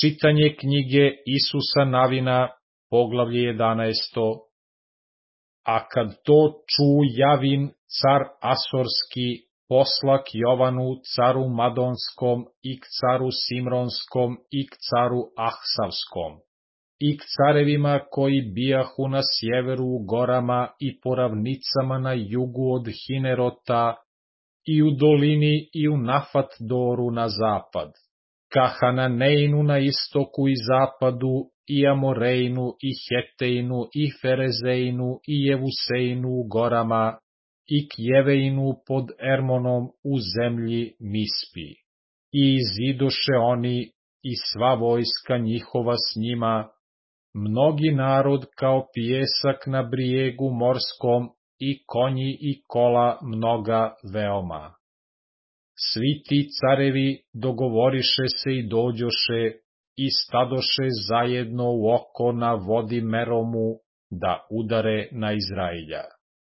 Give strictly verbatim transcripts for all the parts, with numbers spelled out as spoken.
Čitanje knjige Isusa Navina, poglavlje jedanaesto. A kad to ču Javin, car Asorski, posla k Jovanu, caru Madonskom, i k caru Simronskom, i k caru Ahsavskom, i k carevima koji bijahu na sjeveru u gorama i po ravnicama na jugu od Hinerota, i u dolini i u Nafatdoru na zapad, ka Hananeinu na istoku i zapadu, i Amorejnu, i Hetejnu, i Ferezeinu, i Jevuseinu u gorama, i k Jeveinu pod Ermonom u zemlji Mispi. I izidoše oni, i sva vojska njihova s njima, mnogi narod kao pijesak na brijegu morskom, i konji i kola mnoga veoma. Svi ti carevi dogovoriše se i dođoše, i stadoše zajedno u oko na vodi Meromu, da udare na Izrailja.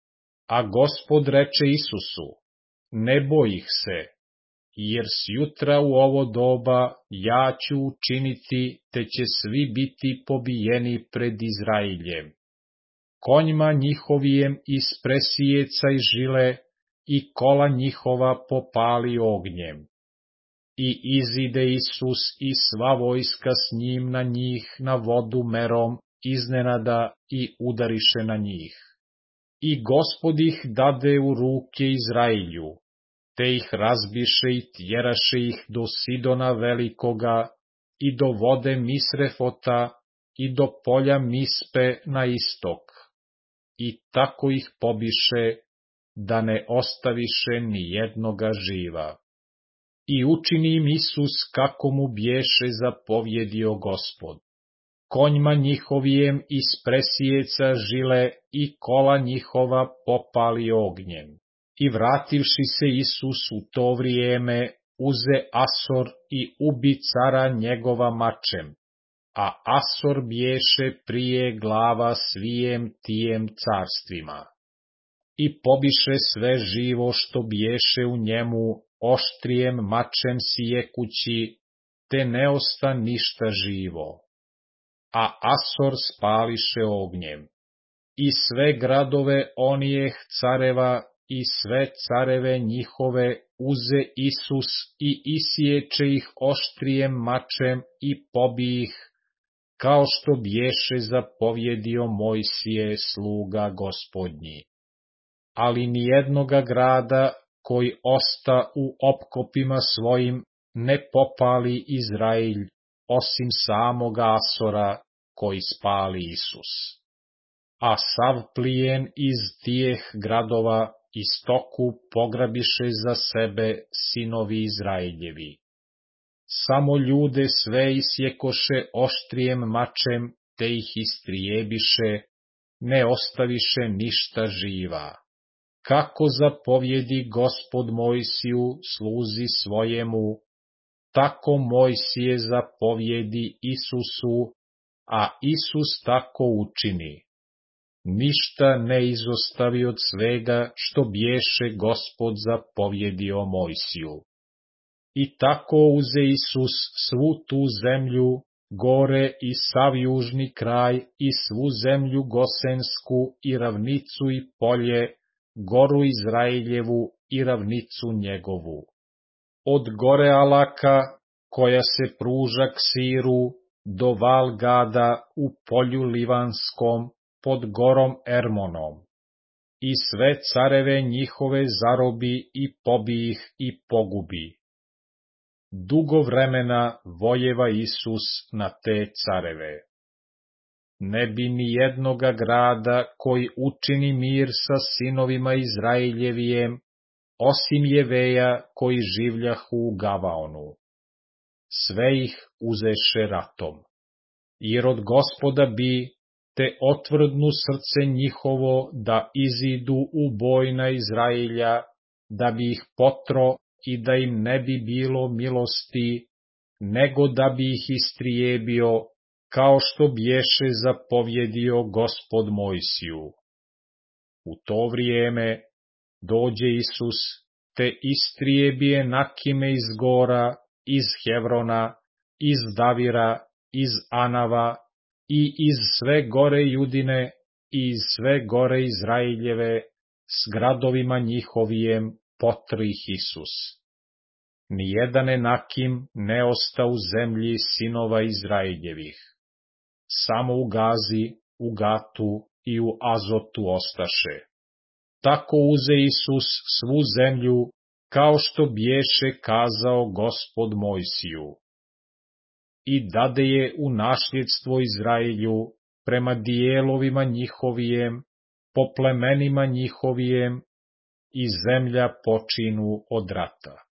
A Gospod reče Isusu, ne boj ih se, jer sjutra u ovo doba ja ću učiniti, te će svi biti pobijeni pred Izrailjem. Konjima njihovijem iz presijeca i žile, i kola njihova popali ognjem. I izide Isus i sva vojska s njim na njih na vodu Merom iznenada i udariše na njih. I Gospod ih dade u ruke Izrailju, te ih razbiše i tjeraše ih do Sidona velikoga, i do vode Misrefota, i do polja Mispe na istok. I tako ih pobiše, da ne ostaviše ni jednoga živa. I učini im Isus kako mu bješe zapovjedio Gospod. Konjima njihovijem iz presijeca žile i kola njihova popali ognjem. I vrativši se Isus u to vrijeme, uze Asor i ubi cara njegova mačem, a Asor bješe prije glava svijem tijem carstvima. I pobiše sve živo što bješe u njemu, oštrijem mačem sijekući, te ne osta ništa živo. A Asor spališe ognjem. I sve gradove onijeh careva i sve careve njihove uze Isus i isiječe ih oštrijem mačem i pobi ih, kao što bješe zapovjedio Mojsije sluga Gospodnji. Ali nijednoga grada koji osta u opkopima svojim ne popali Izrailj, osim samoga Asora koji spali Isus. A sav plijen iz tijeh gradova istoku pograbiše za sebe sinovi Izrailjevi. Samo ljude sve isjekoše oštrijem mačem, te ih istrijebiše, ne ostaviše ništa živa. Kako zapovjedi Gospod Mojsiju sluzi svojemu, tako Mojsije zapovjedi Isusu, a Isus tako učini. Ništa ne izostavi od svega što bješe Gospod zapovjedio Mojsiju. I tako uze Isus svu tu zemlju, gore i sav južni kraj, i svu zemlju Gosensku, i ravnicu i polje, goru Izrailjevu i ravnicu njegovu. Od gore Alaka, koja se pruža k Siru, do Valgada u polju Livanskom, pod gorom Ermonom. I sve careve njihove zarobi i pobi ih i pogubi. Dugo vremena vojeva Isus na te careve. Ne bi ni jednoga grada koji učini mir sa sinovima Izrailjevijem, osim Jeveja koji življahu u Gavaonu. Sve ih uzeše ratom. Jer od Gospoda bi, te otvrdnu srce njihovo da izidu u boj na Izrailja, da bi ih potro i da im ne bi bilo milosti, nego da bi ih istrijebio, kao što bješe zapovjedio Gospod Mojsiju. U to vrijeme dođe Isus, te istrijebije Nakime iz gora, iz Hevrona, iz Davira, iz Anava, i iz sve gore Judine, i iz sve gore Izraeljeve, s gradovima njihovijem, potrih Isus. Nijedan enakim ne osta u zemlji sinova Izraeljevih. Samo u Gazi, u Gatu i u Azotu ostaše. Tako uze Isus svu zemlju, kao što biješe kazao Gospod Mojsiju. I dade je u nasljedstvo Izraelju, prema dijelovima njihovijem, po plemenima njihovijem, i zemlja počinu od rata.